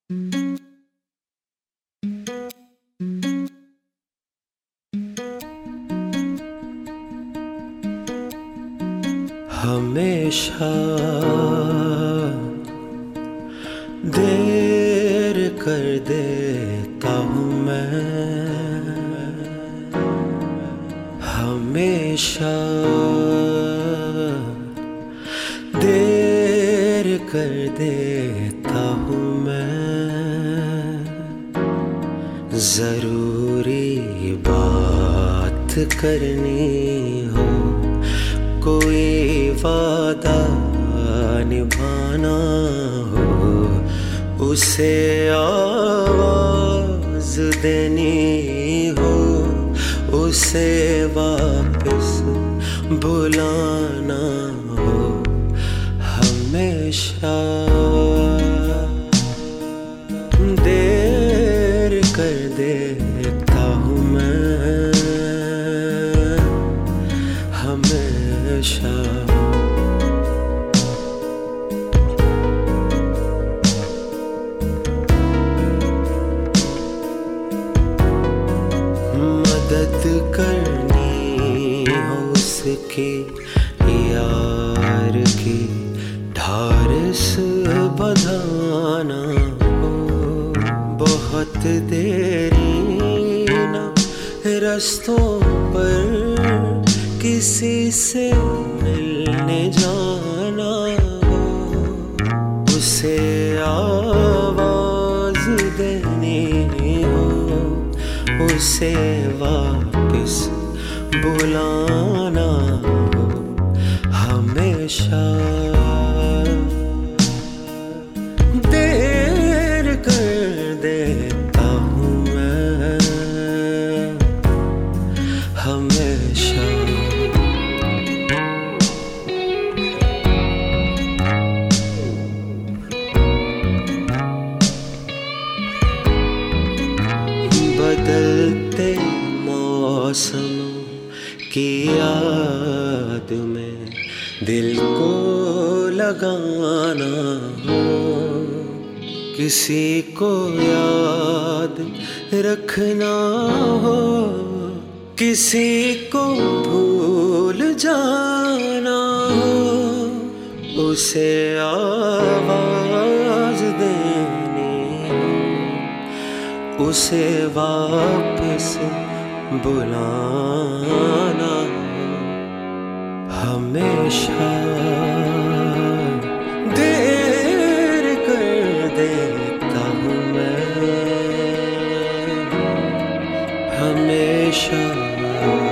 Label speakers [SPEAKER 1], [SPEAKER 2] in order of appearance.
[SPEAKER 1] हमेशा देर कर देता हूँ मैं, हमेशा देर कर देता हूँ मैं। जरूरी बात करनी हो, कोई वादा निभाना हो, उसे आवाज देनी हो, उसे वापस बुलाना हो। हमेशा देर कर देता हूँ मैं, हमेशा। मदद करनी हो उसकी, यार की ढारिस बंधाना हो, बहुत देरी ना रास्तों पर किसी से मिलने जाना हो, उसे आवाज देनी हो, उसे वापस बुलाना हो। हमेशा देर कर देता हूँ मैं, हमेशा। बदलते मौसमों की याद में दिल को लगाना हो, किसी को याद रखना हो, किसी को भूल जाना हो, उसे आवाज देनी हो, उसे वापस बुलाना हो। हमेशा देर कर देता हूँ मैं, हमेशा।